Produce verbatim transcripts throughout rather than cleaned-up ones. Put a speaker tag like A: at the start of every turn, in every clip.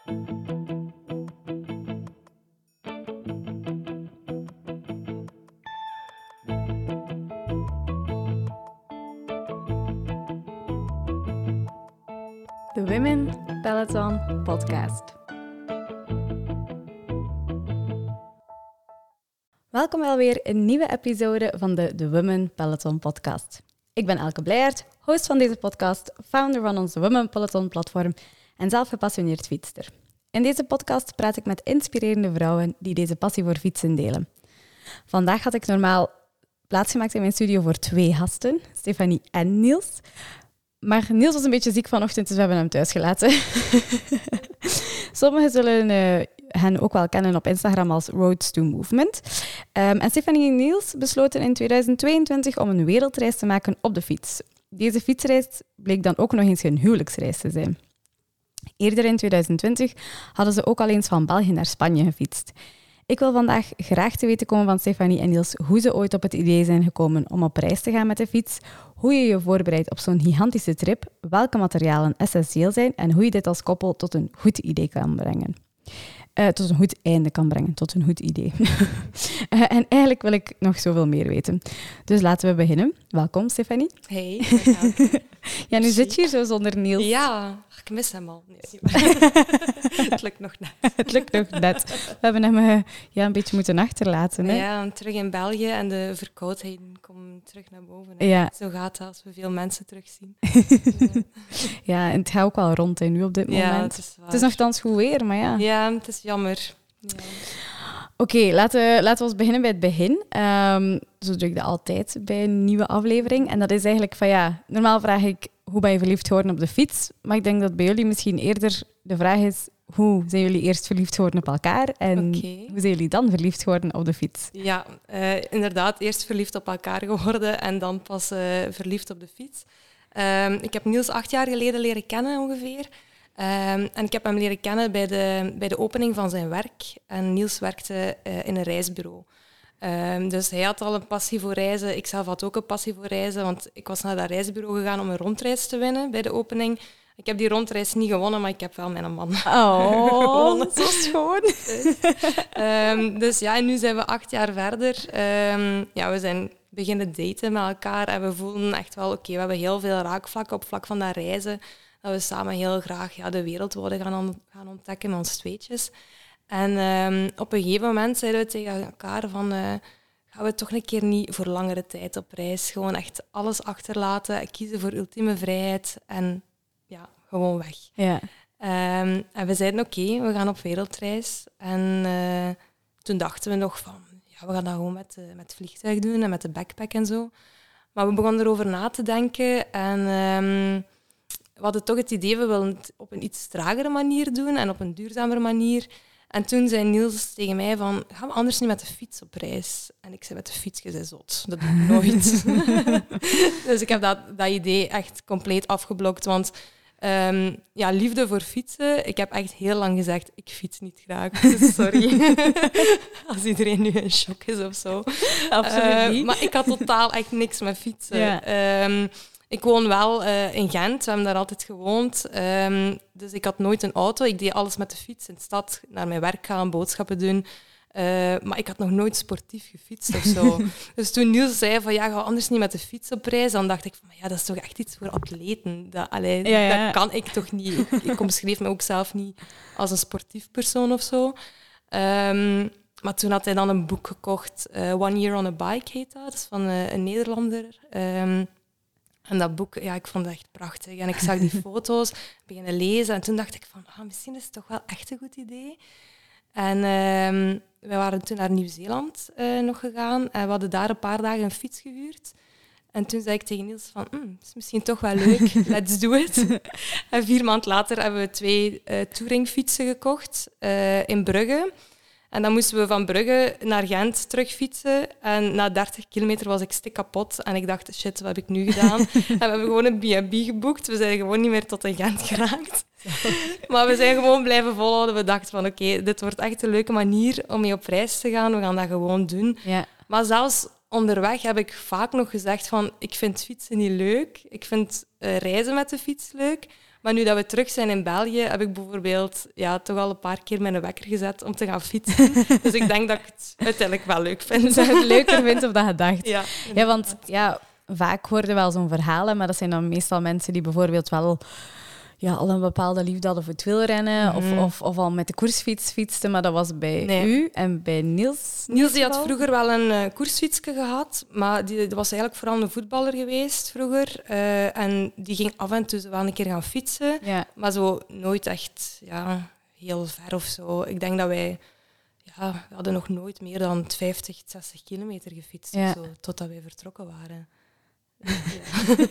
A: De Women Peloton Podcast. Welkom wel weer in een nieuwe episode van de The Women Peloton Podcast. Ik ben Elke Blijert, host van deze podcast, founder van onze Women Peloton platform en zelf gepassioneerd fietster. In deze podcast praat ik met inspirerende vrouwen die deze passie voor fietsen delen. Vandaag had ik normaal plaatsgemaakt in mijn studio voor twee gasten, Stefanie en Niels. Maar Niels was een beetje ziek vanochtend, dus we hebben hem thuis gelaten. Sommigen zullen uh, hen ook wel kennen op Instagram als Road to Movement. Um, en Stefanie en Niels besloten in tweeduizend tweeëntwintig om een wereldreis te maken op de fiets. Deze fietsreis bleek dan ook nog eens een huwelijksreis te zijn. Eerder in tweeduizend twintig hadden ze ook al eens van België naar Spanje gefietst. Ik wil vandaag graag te weten komen van Stefanie en Niels hoe ze ooit op het idee zijn gekomen om op reis te gaan met de fiets, hoe je je voorbereidt op zo'n gigantische trip, welke materialen essentieel zijn en hoe je dit als koppel tot een goed idee kan brengen. Uh, tot een goed einde kan brengen, tot een goed idee. uh, en eigenlijk wil ik nog zoveel meer weten. Dus laten we beginnen. Welkom, Stefanie.
B: Hey.
A: Ja, nu zit je hier zo zonder Niels.
B: Ja, ik mis hem al. Nee, het lukt nog net.
A: Het lukt nog net. We hebben hem uh, ja, een beetje moeten achterlaten. Hè?
B: Ja, terug in België en de verkoudheden komen terug naar boven. Hè.
A: Ja.
B: Zo gaat het als we veel mensen terugzien.
A: Ja, en het gaat ook wel rond hè, nu op dit moment.
B: Ja, het is waar.
A: Het is nogthans goed weer, maar ja.
B: Ja, het is jammer. Ja.
A: Oké, okay, laten, laten we eens beginnen bij het begin. Um, zo doe ik dat altijd bij een nieuwe aflevering. En dat is eigenlijk van ja, normaal vraag ik hoe ben je verliefd geworden op de fiets? Maar ik denk dat bij jullie misschien eerder de vraag is hoe zijn jullie eerst verliefd geworden op elkaar? En okay. Hoe zijn jullie dan verliefd geworden op de fiets?
B: Ja, uh, inderdaad, eerst verliefd op elkaar geworden en dan pas uh, verliefd op de fiets. Um, ik heb Niels acht jaar geleden leren kennen ongeveer. Um, en ik heb hem leren kennen bij de, bij de opening van zijn werk. En Niels werkte uh, in een reisbureau. Um, dus hij had al een passie voor reizen. Ik zelf had ook een passie voor reizen, want ik was naar dat reisbureau gegaan om een rondreis te winnen bij de opening. Ik heb die rondreis niet gewonnen, maar ik heb wel mijn man
A: oh, zo schoon.
B: Dus, um, dus ja, en nu zijn we acht jaar verder. Um, ja, we zijn beginnen daten met elkaar en we voelden echt wel, oké, okay, we hebben heel veel raakvlakken op vlak van dat reizen. Dat we samen heel graag ja, de wereld wilden gaan, on- gaan ontdekken met ons tweetjes. En um, op een gegeven moment zeiden we tegen elkaar van... Uh, gaan we toch een keer niet voor langere tijd op reis. Gewoon echt alles achterlaten, kiezen voor ultieme vrijheid en ja, gewoon weg.
A: Ja.
B: Um, en we zeiden oké, okay, we gaan op wereldreis. En uh, toen dachten we nog van... Ja, we gaan dat gewoon met, uh, met het vliegtuig doen en met de backpack en zo. Maar we begonnen erover na te denken en... Um, We hadden toch het idee, we willen het op een iets tragere manier doen en op een duurzamere manier. En toen zei Niels tegen mij van, gaan we anders niet met de fiets op reis? En ik zei, met de fiets, je bent zot. Dat doe ik nooit. Dus ik heb dat, dat idee echt compleet afgeblokt. Want um, ja, liefde voor fietsen, ik heb echt heel lang gezegd, ik fiets niet graag. Dus sorry. Als iedereen nu in shock is of zo.
A: Absoluut niet.
B: Uh, maar ik had totaal echt niks met fietsen.
A: Ja.
B: Um, Ik woon wel uh, in Gent, we hebben daar altijd gewoond. Um, dus ik had nooit een auto. Ik deed alles met de fiets in de stad, naar mijn werk gaan, boodschappen doen. Uh, maar ik had nog nooit sportief gefietst of zo. Dus toen Niels zei van ja, ga anders niet met de fiets op reis, dan dacht ik van ja, dat is toch echt iets voor atleten. Dat, allee, ja, ja. dat kan ik toch niet. Ik, ik omschreef me ook zelf niet als een sportief persoon of zo. Um, maar toen had hij dan een boek gekocht, uh, One Year on a Bike heet dat. Dat is van uh, een Nederlander. Um, En dat boek, ja, ik vond het echt prachtig. En ik zag die foto's, beginnen lezen. En toen dacht ik van, ah, misschien is het toch wel echt een goed idee. En uh, we waren toen naar Nieuw-Zeeland uh, nog gegaan. En we hadden daar een paar dagen een fiets gehuurd. En toen zei ik tegen Niels van, mm, is misschien toch wel leuk, let's do it. En vier maanden later hebben we twee uh, touringfietsen gekocht uh, in Brugge. En dan moesten we van Brugge naar Gent terugfietsen. En na dertig kilometer was ik stik kapot. En ik dacht, shit, wat heb ik nu gedaan? En we hebben gewoon een B en B geboekt. We zijn gewoon niet meer tot in Gent geraakt. Maar we zijn gewoon blijven volhouden. We dachten van, oké, okay, dit wordt echt een leuke manier om mee op reis te gaan. We gaan dat gewoon doen.
A: Ja.
B: Maar zelfs onderweg heb ik vaak nog gezegd van, ik vind fietsen niet leuk. Ik vind uh, reizen met de fiets leuk. Maar nu dat we terug zijn in België, heb ik bijvoorbeeld ja, toch al een paar keer mijn wekker gezet om te gaan fietsen. Dus ik denk dat ik het uiteindelijk wel leuk vind.
A: Dat je het leuker vindt of dat je dacht.
B: Ja,
A: ja, want ja, vaak hoorden wel zo'n verhalen, maar dat zijn dan meestal mensen die bijvoorbeeld wel ja, al een bepaalde liefde hadden voor het wielrennen
B: Mm-hmm.
A: of, of, of al met de koersfiets fietsten, maar dat was bij
B: Nee.
A: u en bij Niels.
B: Niels die had
A: geval?
B: vroeger wel een uh, koersfietsje gehad, maar die, die was eigenlijk vooral een voetballer geweest vroeger. Uh, en die ging af en toe zo wel een keer gaan fietsen,
A: Ja.
B: maar zo nooit echt ja, heel ver of zo. Ik denk dat wij... Ja, we hadden nog nooit meer dan vijftig, zestig kilometer gefietst,
A: Ja.
B: of zo, totdat wij vertrokken waren. Ja.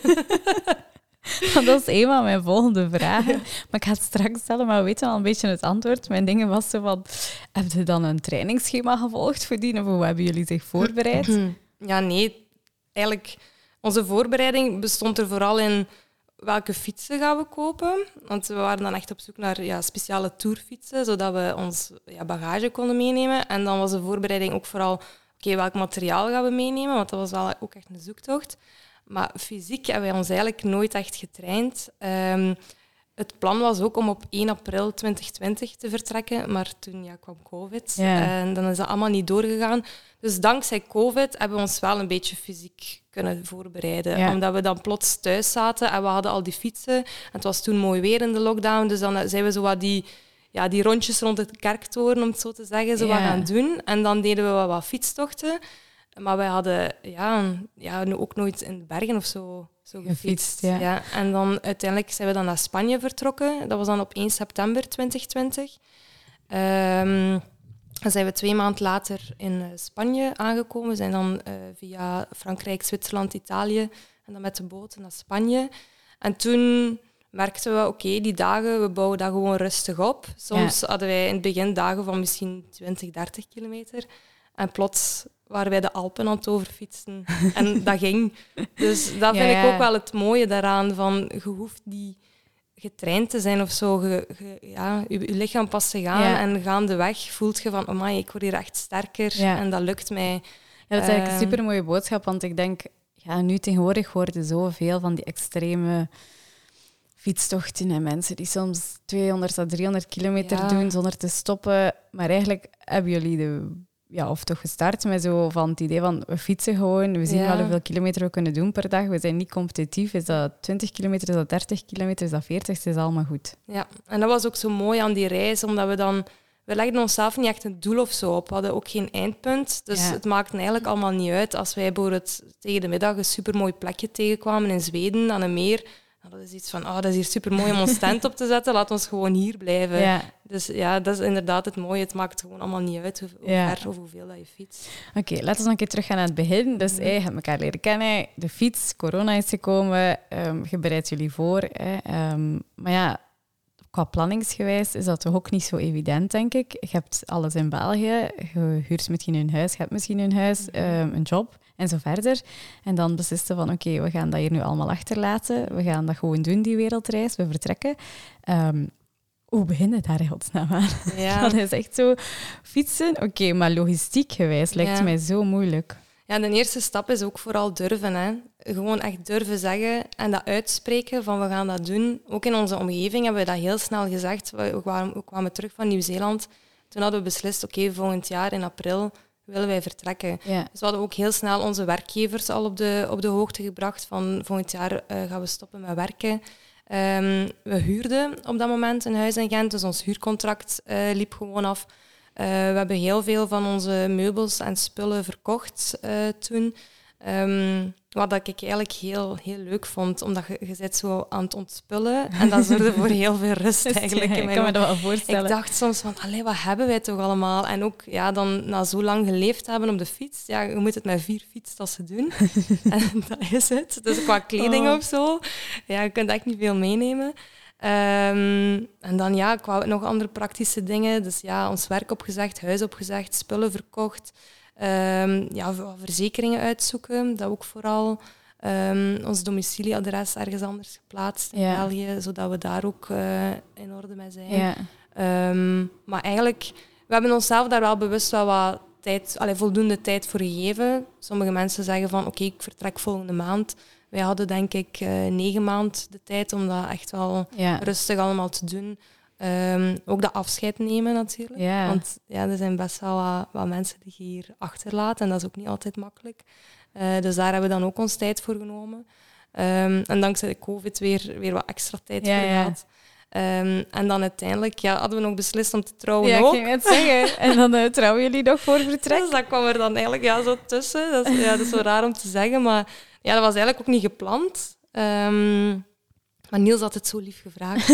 A: Dat is een van mijn volgende vragen. Maar ik ga het straks stellen, maar we weten al een beetje het antwoord. Mijn ding was zo van, heb je dan een trainingsschema gevolgd voor die? Of hoe hebben jullie zich voorbereid?
B: Ja, nee. Eigenlijk, onze voorbereiding bestond er vooral in welke fietsen gaan we kopen. Want we waren dan echt op zoek naar ja, speciale tourfietsen, zodat we ons ja, bagage konden meenemen. En dan was de voorbereiding ook vooral, oké, okay, welk materiaal gaan we meenemen? Want dat was wel ook echt een zoektocht. Maar fysiek hebben wij ons eigenlijk nooit echt getraind. Um, het plan was ook om op één april twintig twintig te vertrekken, maar toen ja, kwam COVID
A: Ja.
B: en dan is dat allemaal niet doorgegaan. Dus dankzij COVID hebben we ons wel een beetje fysiek kunnen voorbereiden.
A: Ja.
B: Omdat we dan plots thuis zaten en we hadden al die fietsen. En het was toen mooi weer in de lockdown, dus dan zijn we zo wat die, ja, die rondjes rond het kerktoren, om het zo te zeggen, zo
A: Ja.
B: wat gaan doen. En dan deden we wat, wat fietstochten. Maar wij hadden ja, ja, nu ook nooit in de bergen of zo, zo gefietst.
A: Gefietst, ja.
B: Ja, en dan uiteindelijk zijn we dan naar Spanje vertrokken. Dat was dan op één september twintig twintig. Um, dan zijn we twee maanden later in Spanje aangekomen. We zijn dan uh, via Frankrijk, Zwitserland, Italië en dan met de boot naar Spanje. En toen merkten we, oké, okay, die dagen, we bouwen dat gewoon rustig op. Soms ja. hadden wij in het begin dagen van misschien twintig, dertig kilometer. En plots waren wij de Alpen aan het overfietsen. En dat ging. Dus dat vind ja, ja. ik ook wel het mooie daaraan. Van, je hoeft niet getraind te zijn of zo. Je, je, ja, je, je lichaam past zich aan. Ja. En gaandeweg voelt je van, amai, ik word hier echt sterker. Ja. En dat lukt mij.
A: Ja, dat is eigenlijk uh, een supermooie boodschap. Want ik denk, ja, nu tegenwoordig hoorden zoveel van die extreme fietstochten en mensen die soms tweehonderd à driehonderd kilometer ja. doen zonder te stoppen. Maar eigenlijk hebben jullie de... Ja, of toch gestart met zo van het idee van we fietsen gewoon, we zien ja. wel hoeveel kilometer we kunnen doen per dag. We zijn niet competitief. Is dat twintig kilometer, is dat dertig kilometer, is dat veertig? Het is allemaal goed.
B: Ja, en dat was ook zo mooi aan die reis, omdat we dan... We legden onszelf niet echt een doel of zo op. We hadden ook geen eindpunt. Dus ja. het maakte eigenlijk allemaal niet uit. Als wij bijvoorbeeld tegen de middag een supermooi plekje tegenkwamen in Zweden aan een meer... Dat is iets van, oh, dat is hier supermooi om ons tent op te zetten. Laat ons gewoon hier blijven. Ja. Dus ja, dat is inderdaad het mooie. Het maakt gewoon allemaal niet uit hoe, hoe ja. ver of hoeveel dat je fietst.
A: Oké, okay, laten we nog een keer teruggaan naar het begin. Dus mm. hey, je hebt elkaar leren kennen. De fiets, corona is gekomen. Um, je bereidt jullie voor. Hè. Um, maar ja, qua planningsgewijs is dat toch ook niet zo evident, denk ik. Je hebt alles in België. Je huurt misschien een huis. Je hebt misschien een huis, mm. um, een job. En zo verder. En dan beslisten van, oké, okay, we gaan dat hier nu allemaal achterlaten. We gaan dat gewoon doen, die wereldreis. We vertrekken. Um, hoe begint het daar in godsnaam aan? Ja. Dat is echt zo fietsen. Oké, okay, maar logistiek gewijs lijkt ja. mij zo moeilijk.
B: Ja, de eerste stap is ook vooral durven. Hè. Gewoon echt durven zeggen en dat uitspreken van we gaan dat doen. Ook in onze omgeving hebben we dat heel snel gezegd. We kwamen, we kwamen terug van Nieuw-Zeeland. Toen hadden we beslist, oké, okay, volgend jaar in april... willen wij vertrekken. Ja. Dus we hadden ook heel snel onze werkgevers al op de, op de hoogte gebracht van volgend jaar uh, gaan we stoppen met werken. Um, we huurden op dat moment een huis in Gent, dus ons huurcontract uh, liep gewoon af. Uh, we hebben heel veel van onze meubels en spullen verkocht uh, toen. Um, wat ik eigenlijk heel, heel leuk vond, omdat je, je zit zo aan het ontspullen en dat zorgde voor heel veel rust eigenlijk.
A: Ja, ik kan me dat wel voorstellen.
B: Ik dacht soms van, allee, wat hebben wij toch allemaal? En ook ja, dan na zo lang geleefd hebben op de fiets, ja, je moet het met vier fietstassen doen. En dat is het. Dus qua kleding oh. of zo, ja, je kunt echt niet veel meenemen. Um, en dan ja, qua nog andere praktische dingen. Dus ja, ons werk opgezegd, huis opgezegd, spullen verkocht. Um, ja, verzekeringen uitzoeken, dat ook vooral. Um, ons domicilieadres ergens anders geplaatst in ja. België, zodat we daar ook uh, in orde mee zijn. Ja. Um, maar eigenlijk, we hebben onszelf daar wel bewust wel wat tijd, allee, voldoende tijd voor gegeven. Sommige mensen zeggen van, oké, okay, ik vertrek volgende maand. wij hadden denk ik uh, negen maanden de tijd om dat echt wel
A: Ja.
B: rustig allemaal te doen. Um, ook dat afscheid nemen natuurlijk.
A: Ja.
B: Want ja, er zijn best wel wat, wat mensen die je hier achterlaten. En dat is ook niet altijd makkelijk. Uh, dus daar hebben we dan ook ons tijd voor genomen. Um, en dankzij de COVID weer, weer wat extra tijd
A: ja,
B: voor
A: ja.
B: gehad. Um, en dan uiteindelijk ja, hadden we nog beslist om te trouwen
A: ja,
B: ook.
A: ik ging het zeggen. En dan uh, trouwen jullie nog voor vertrek?
B: Dus dat kwam er dan eigenlijk ja, zo tussen. Dat is, ja, dat is zo raar om te zeggen. Maar ja, dat was eigenlijk ook niet gepland. Um, maar Niels had het zo lief gevraagd.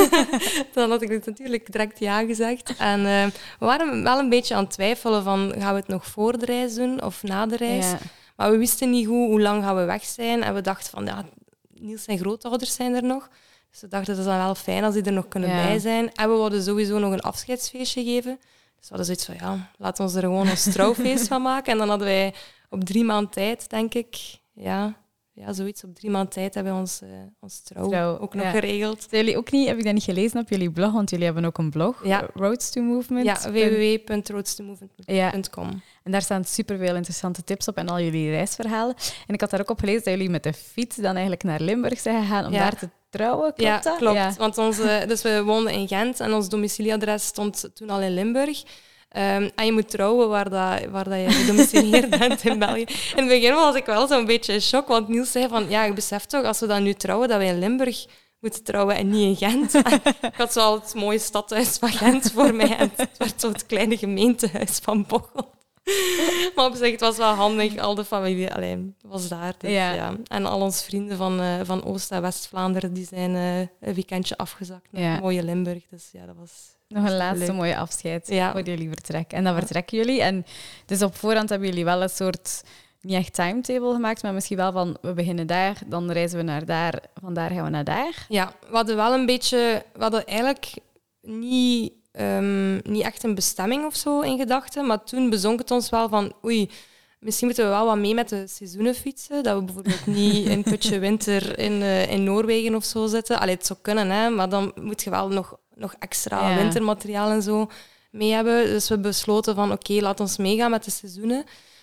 B: Dan had ik het natuurlijk direct ja gezegd. En uh, we waren wel een beetje aan het twijfelen van gaan we het nog voor de reis doen of na de reis.
A: Ja.
B: Maar we wisten niet hoe, hoe lang gaan we weg zijn. En we dachten van ja, Niels zijn grootouders zijn er nog. Dus we dachten dat is dan wel fijn als die er nog kunnen ja. bij zijn. En we wilden sowieso nog een afscheidsfeestje geven. Dus we hadden zoiets van ja, laten we er gewoon ons trouwfeest van maken. En dan hadden wij op drie maanden tijd, denk ik, ja... Ja, zoiets. Op drie maanden tijd hebben we ons, uh, ons trouw, trouw ook nog ja. geregeld.
A: Zijn jullie ook niet, heb ik dat niet gelezen op jullie blog? Want jullie hebben ook een blog,
B: ja.
A: Roads to Movement.
B: Ja, w w w punt roads to movement punt com.
A: Ja. En daar staan superveel interessante tips op en al jullie reisverhalen. En ik had daar ook op gelezen dat jullie met de fiets dan eigenlijk naar Limburg zijn gegaan om ja. daar te trouwen. Klopt
B: ja,
A: dat?
B: Klopt. Ja, klopt. Want onze, dus we woonden in Gent en ons domicilieadres stond toen al in Limburg. Um, en je moet trouwen waar, dat, waar dat je gedomicileerd bent in België. In het begin was ik wel zo'n beetje in shock, want Niels zei van, ja, ik besef toch, als we dan nu trouwen, dat we in Limburg moeten trouwen en niet in Gent. Ik had zo al het mooie stadhuis van Gent voor mij en het werd zo het kleine gemeentehuis van Bocholt. Maar op zich, het was wel handig, al de familie alleen was daar. Dus, ja. Ja. En al onze vrienden van, uh, van Oost- en West-Vlaanderen, die zijn uh, een weekendje afgezakt naar ja. mooie Limburg. Dus ja, dat was...
A: Nog een laatste leuk. mooie afscheid
B: ja.
A: voor jullie vertrek. En dan vertrekken jullie. En dus op voorhand hebben jullie wel een soort, niet echt timetable gemaakt, maar misschien wel van, we beginnen daar, dan reizen we naar daar, van daar gaan we naar daar.
B: Ja, we hadden wel een beetje, we hadden eigenlijk niet, um, niet echt een bestemming of zo in gedachten, maar toen bezonk het ons wel van, oei, misschien moeten we wel wat mee met de seizoenen fietsen, dat we bijvoorbeeld niet in putje winter in, uh, in Noorwegen of zo zitten. Allee, het zou kunnen, hè, maar dan moet je wel nog... nog extra ja. wintermateriaal en zo mee hebben. Dus we besloten van, oké, okay, laat ons meegaan met de seizoenen.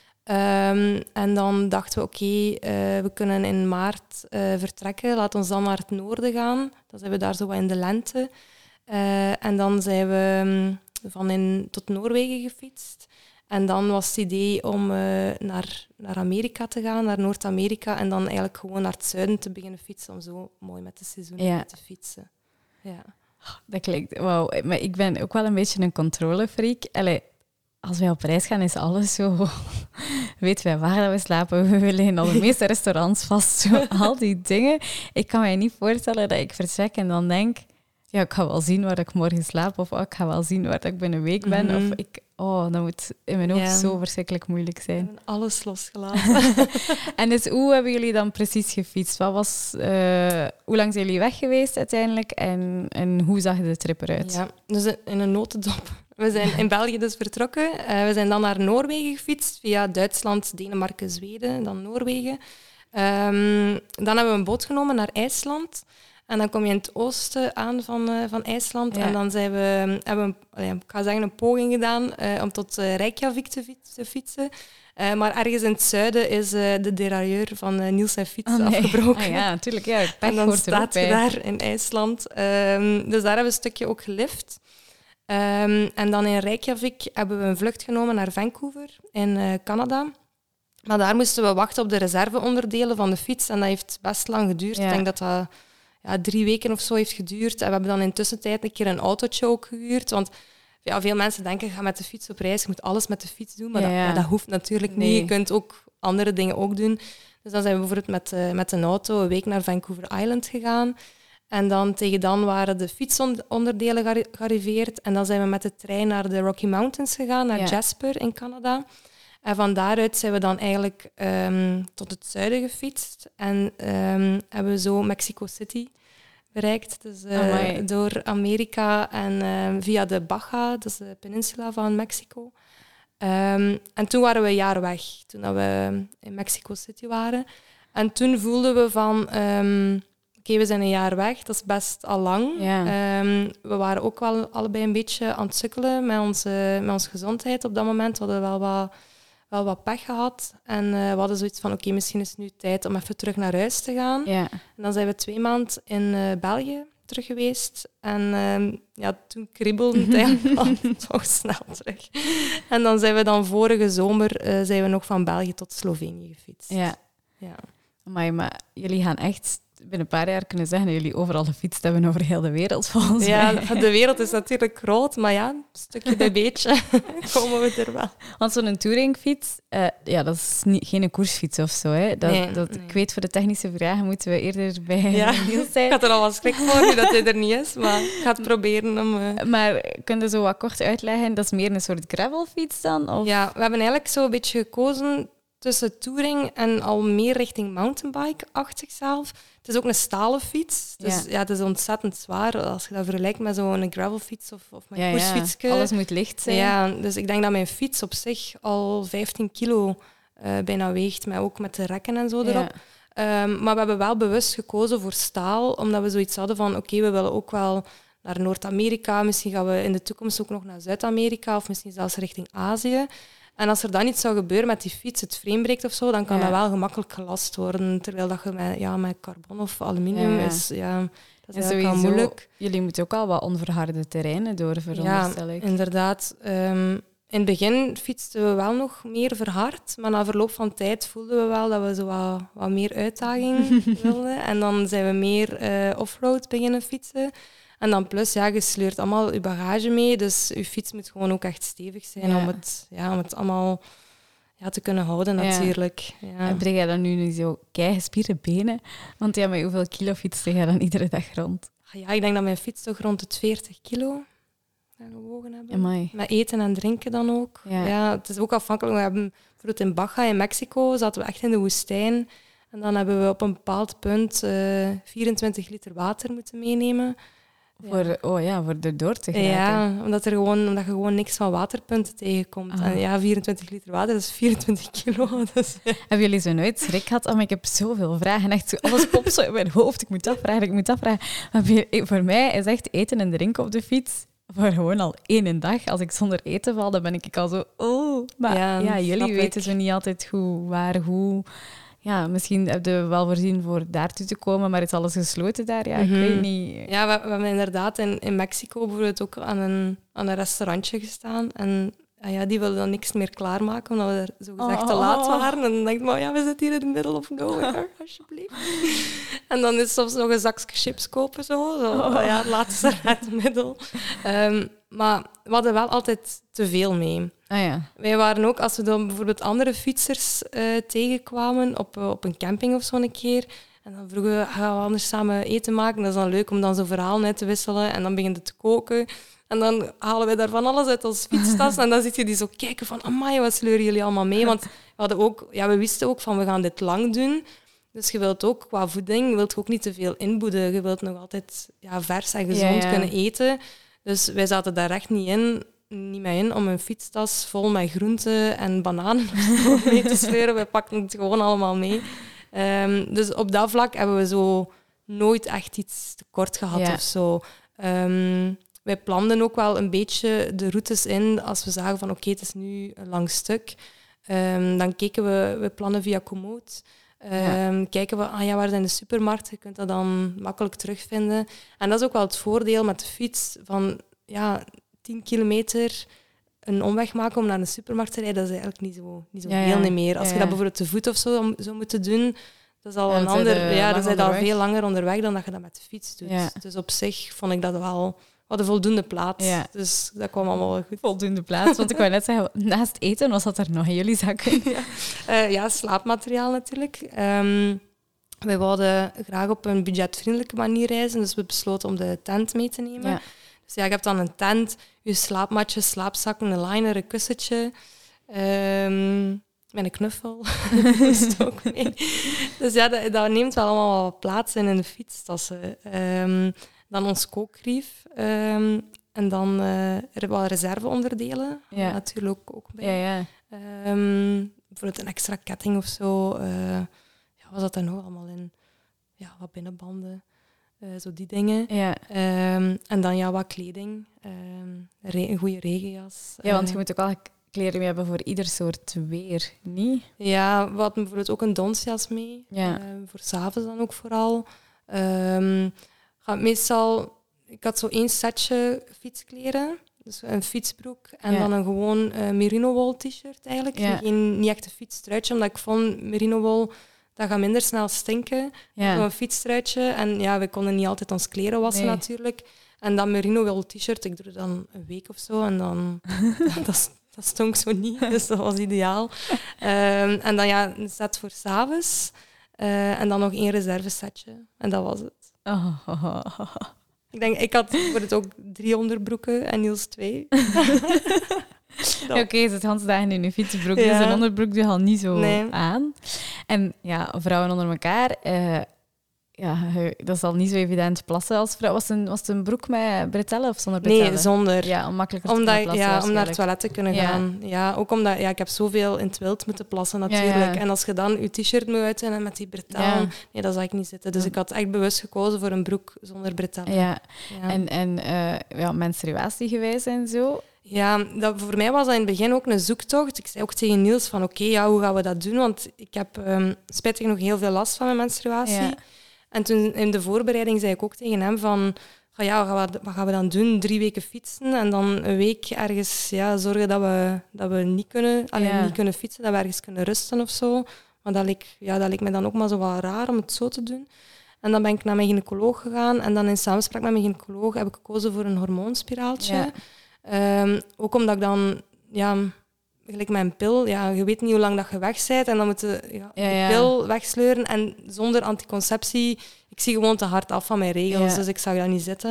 B: Um, en dan dachten we, oké, okay, uh, we kunnen in maart uh, vertrekken. Laat ons dan naar het noorden gaan. Dan zijn we daar zo wat in de lente. Uh, en dan zijn we um, van in tot Noorwegen gefietst. En dan was het idee om uh, naar, naar Amerika te gaan, naar Noord-Amerika. En dan eigenlijk gewoon naar het zuiden te beginnen fietsen, om zo mooi met de seizoenen ja. te fietsen. Ja.
A: Dat klinkt... Wauw. Maar ik ben ook wel een beetje een controlefreak. Allee, als wij op reis gaan, is alles zo... Weten wij waar we slapen? We liggen al de meeste restaurants vast. Zo, al die dingen. Ik kan mij niet voorstellen dat ik vertrek en dan denk... Ja, ik ga wel zien waar ik morgen slaap. Of oh, ik ga wel zien waar ik binnen een week ben. Mm-hmm. Of ik... Oh, dat moet in mijn hoofd ja. zo verschrikkelijk moeilijk zijn.
B: We hebben alles losgelaten.
A: En dus hoe hebben jullie dan precies gefietst? Wat was, uh, hoe lang zijn jullie weg geweest uiteindelijk? En, en hoe zag de trip eruit?
B: Ja, dus in een notendop. We zijn in België dus vertrokken. Uh, we zijn dan naar Noorwegen gefietst. Via Duitsland, Denemarken, Zweden, dan Noorwegen. Um, dan hebben we een boot genomen naar IJsland. En dan kom je in het oosten aan van, uh, van IJsland. Ja. En dan zijn we, hebben we uh, ik ga zeggen, een poging gedaan uh, om tot uh, Reykjavik te, fiets, te fietsen. Uh, maar ergens in het zuiden is uh, de derailleur van uh, Niels zijn fiets oh, nee. afgebroken.
A: Ah, ja, natuurlijk. Ja,
B: en dan staat je daar in IJsland. Um, dus daar hebben we een stukje ook gelift. Um, en dan in Reykjavik hebben we een vlucht genomen naar Vancouver in uh, Canada. Maar daar moesten we wachten op de reserveonderdelen van de fiets. En dat heeft best lang geduurd. Ja. Ik denk dat dat... Ja, drie weken of zo heeft geduurd. En we hebben dan in tussentijd een keer een autootje ook gehuurd. Want ja, veel mensen denken, ga met de fiets op reis, je moet alles met de fiets doen. Maar ja, ja. Dat, ja, dat hoeft natuurlijk nee. niet. Je kunt ook andere dingen ook doen. Dus dan zijn we bijvoorbeeld met, uh, met een auto een week naar Vancouver Island gegaan. En dan tegen dan waren de fietsonderdelen gearri- gearriveerd. En dan zijn we met de trein naar de Rocky Mountains gegaan, naar ja. Jasper in Canada. En van daaruit zijn we dan eigenlijk um, tot het zuiden gefietst. En um, hebben we zo Mexico City bereikt. Dus uh, door Amerika en uh, via de Baja, dat is de peninsula van Mexico. Um, en toen waren we een jaar weg, toen we in Mexico City waren. En toen voelden we van... Um, Oké, okay, we zijn een jaar weg, dat is best al lang.
A: Ja.
B: Um, we waren ook wel allebei een beetje aan het sukkelen met onze, met onze gezondheid op dat moment. We hadden wel wat... wel wat pech gehad. En uh, we hadden zoiets van, oké, okay, misschien is het nu tijd om even terug naar huis te gaan.
A: Ja.
B: En dan zijn we twee maanden in uh, België terug geweest. En uh, ja, toen kriebelde het eigenlijk al toch snel terug. En dan zijn we dan vorige zomer uh, zijn we nog van België tot Slovenië gefietst.
A: Ja.
B: Ja.
A: Amai, maar jullie gaan echt binnen een paar jaar kunnen zeggen dat jullie overal gefietst hebben over heel de wereld, volgens
B: ja,
A: mij.
B: Ja, de wereld is natuurlijk groot, maar ja, een stukje bij beetje komen we er wel.
A: Want zo'n touringfiets, uh, ja, dat is niet, geen koersfiets of zo. Hè. Dat,
B: nee,
A: dat,
B: nee.
A: Ik weet, voor de technische vragen moeten we eerder bij
B: ja.
A: Niels zijn.
B: Ik had er al wat schrik voor nu dat hij er niet is, maar ik ga het proberen om... Uh...
A: Maar kun je zo wat kort uitleggen? Dat is meer een soort gravelfiets dan? Of?
B: Ja, we hebben eigenlijk zo een beetje gekozen tussen touring en al meer richting mountainbike-achtig zelf. Het is ook een stalen fiets, dus ja. Ja, het is ontzettend zwaar als je dat vergelijkt met zo'n gravelfiets of, of met een
A: ja,
B: koersfietsje.
A: Ja. Alles moet licht zijn.
B: Ja, dus ik denk dat mijn fiets op zich al vijftien kilo uh, bijna weegt, maar ook met de rekken en zo erop. Ja. Um, maar we hebben wel bewust gekozen voor staal, omdat we zoiets hadden van, oké, okay, we willen ook wel naar Noord-Amerika, misschien gaan we in de toekomst ook nog naar Zuid-Amerika of misschien zelfs richting Azië. En als er dan iets zou gebeuren met die fiets, het frame breekt of zo, dan kan ja. dat wel gemakkelijk gelast worden. Terwijl dat je met, ja, met carbon of aluminium ja, ja. is, ja, dat is eigenlijk al moeilijk.
A: Jullie moeten ook al wat onverharde terreinen door, veronderstel ik.
B: Ja, inderdaad. Um, in het begin fietsten we wel nog meer verhard, maar na verloop van tijd voelden we wel dat we zo wat, wat meer uitdaging wilden. En dan zijn we meer uh, offroad beginnen fietsen. En dan plus, ja, je sleurt allemaal je bagage mee, dus je fiets moet gewoon ook echt stevig zijn ja. om, het, ja, om het allemaal ja, te kunnen houden, natuurlijk. Ja. Ja.
A: En breng jij dan nu niet zo keigespierde benen? Want ja, met hoeveel kilo fietste jij dan iedere dag rond?
B: Ja, ik denk dat mijn fiets toch rond de veertig kilo gewogen hebben.
A: Amai.
B: Met eten en drinken dan ook. Ja. Ja, het is ook afhankelijk. We hebben bijvoorbeeld in Baja in Mexico zaten we echt in de woestijn. En dan hebben we op een bepaald punt uh, vierentwintig liter water moeten meenemen.
A: Voor, ja. Oh ja, voor er door te geraken.
B: Ja, omdat, er gewoon, omdat je gewoon niks van waterpunten tegenkomt. Ah. En ja, vierentwintig liter water, dat is vierentwintig kilo. Dus, ja.
A: Hebben jullie zo nooit schrik gehad? Oh, maar ik heb zoveel vragen. Echt zo, alles popt zo in mijn hoofd. Ik moet dat vragen, ik moet dat vragen. Maar voor mij is echt eten en drinken op de fiets voor gewoon al één dag. Als ik zonder eten val, dan ben ik al zo... Oh, maar ja, ja jullie weten zo niet altijd hoe, waar, hoe... Ja, misschien hebben we wel voorzien voor daartoe te komen, maar is alles gesloten daar? Ja, mm-hmm. Ik weet niet.
B: Ja, we, we hebben inderdaad in, in Mexico bijvoorbeeld ook aan een, aan een restaurantje gestaan. En ja, die wilden dan niks meer klaarmaken, omdat we er zogezegd oh. te laat waren. En dan denk ik, maar ja, we zitten hier in the middle of nowhere, alsjeblieft. En dan is soms nog een zakje chips kopen, zo. zo oh. Ja, het laatste uit het middel. Um, maar we hadden wel altijd te veel mee.
A: Ah, ja.
B: Wij waren ook, als we dan bijvoorbeeld andere fietsers uh, tegenkwamen op, uh, op een camping of zo een keer, en dan vroegen we, gaan we anders samen eten maken? Dat is dan leuk om dan zo'n verhalen uit te wisselen en dan begint het te koken. En dan halen we daar van alles uit ons fietstas en dan zit je die zo kijken van, amai, wat sleuren jullie allemaal mee? Want we, hadden ook, ja, we wisten ook van, we gaan dit lang doen. Dus je wilt ook, qua voeding, je wilt ook niet te veel inboeden. Je wilt nog altijd ja, vers en gezond ja, ja. kunnen eten. Dus wij zaten daar echt niet in. niet mee in om een fietstas vol met groenten en bananen mee te sleuren. We pakten het gewoon allemaal mee. Um, dus op dat vlak hebben we zo nooit echt iets tekort gehad ja. of zo. Um, wij planden ook wel een beetje de routes in als we zagen van oké, okay, het is nu een lang stuk. Um, dan keken we, we plannen via Komoot. Um, ja. Kijken we, ah ja, waar zijn de supermarkten? Je kunt dat dan makkelijk terugvinden. En dat is ook wel het voordeel met de fiets van ja, tien kilometer een omweg maken om naar een supermarkt te rijden, dat is eigenlijk niet zo, niet zo ja, veel ja. meer. Als ja, ja. je dat bijvoorbeeld te voet of zo zou moeten doen, dat is al ja, een ander... Ja, dan zijn je al veel langer onderweg dan dat je dat met de fiets doet. Ja. Dus op zich vond ik dat wel... We hadden voldoende plaats, ja. dus dat kwam allemaal wel goed.
A: Voldoende plaats, want ik wou net zeggen, naast eten was dat er nog in jullie zakken.
B: Ja, uh, ja slaapmateriaal natuurlijk. Um, wij wilden graag op een budgetvriendelijke manier reizen, dus we besloten om de tent mee te nemen. Ja. Dus ja, je hebt dan een tent, je slaapmatje, slaapzakken, een liner, een kussentje, um, met een knuffel. Dat ook mee. Dus ja, dat, dat neemt wel allemaal wat plaats in in de fietstassen. Um, dan ons kookgrief. Um, en dan uh, er wel reserveonderdelen. Ja. Natuurlijk ook, ook bij.
A: Ja, ja.
B: Um, bijvoorbeeld een extra ketting of zo. Uh, ja, wat zat er nog allemaal in? Ja, wat binnenbanden. Uh, zo die dingen.
A: Ja.
B: Um, en dan ja, wat kleding. Um, re- een goede regenjas.
A: Ja, want je moet ook wel kleren mee hebben voor ieder soort weer, niet?
B: Ja, we hadden bijvoorbeeld ook een donsjas mee.
A: Ja.
B: Uh, voor 's avonds dan ook vooral. Um, ga meestal... Ik had zo één setje fietskleren. Dus een fietsbroek en
A: ja.
B: dan een gewoon uh, merino-wol t-shirt eigenlijk.
A: Ja.
B: Geen, niet echt een fietstruitje, omdat ik vond merino-wol, dat gaat minder snel stinken.
A: Ja.
B: Zo'n fietstruitje. En ja, we konden niet altijd ons kleren wassen
A: nee.
B: natuurlijk. En dat merino-wol t-shirt, ik doe het dan een week of zo en dan... dat, dat stonk zo niet, dus dat was ideaal. Um, en dan ja, een set voor 's avonds. Uh, en dan nog één reservesetje. En dat was het.
A: Oh, oh, oh, oh.
B: Ik denk, ik had voor het ook drie onderbroeken en Niels twee.
A: Oké, okay, ze had dagen in een fietsbroek,
B: ja.
A: dus een onderbroek doe je al niet zo
B: nee.
A: aan. En ja, vrouwen onder elkaar, uh, ja, dat is al niet zo evident plassen als vrouw. Was het een, was het een broek met bretellen of zonder bretellen?
B: Nee, zonder.
A: Ja, om makkelijker
B: omdat,
A: te kunnen plassen.
B: Ja, om naar het toilet te kunnen
A: ja.
B: gaan. Ja, ook omdat ja, ik heb zoveel in het wild moeten plassen natuurlijk.
A: Ja, ja.
B: En als je dan je t-shirt moet uiten en met die bretellen, ja. nee, dat zou ik niet zitten. Dus ja. ik had echt bewust gekozen voor een broek zonder bretellen.
A: Ja, ja. en, en uh, ja, menstruatiegewijs en zo...
B: Ja, dat, voor mij was dat in het begin ook een zoektocht. Ik zei ook tegen Niels van oké, okay, ja, hoe gaan we dat doen? Want ik heb um, spijtig nog heel veel last van mijn menstruatie. Ja. En toen in de voorbereiding zei ik ook tegen hem van... Ja, wat gaan, we, wat gaan we dan doen? Drie weken fietsen en dan een week ergens ja, zorgen dat we, dat we niet, kunnen, alleen, ja. niet kunnen fietsen, dat we ergens kunnen rusten of zo. Maar dat leek, ja, dat leek me dan ook maar zo wat raar om het zo te doen. En dan ben ik naar mijn gynaecoloog gegaan en dan in samenspraak met mijn gynaecoloog heb ik gekozen voor een hormoonspiraaltje. Ja. Um, ook omdat ik dan, ja, gelijk met een pil, ja, je weet niet hoe lang dat je weg bent en dan moet je ja, ja, ja. de pil wegsleuren. En zonder anticonceptie, ik zie gewoon te hard af van mijn regels, ja. dus ik zag dat niet zitten.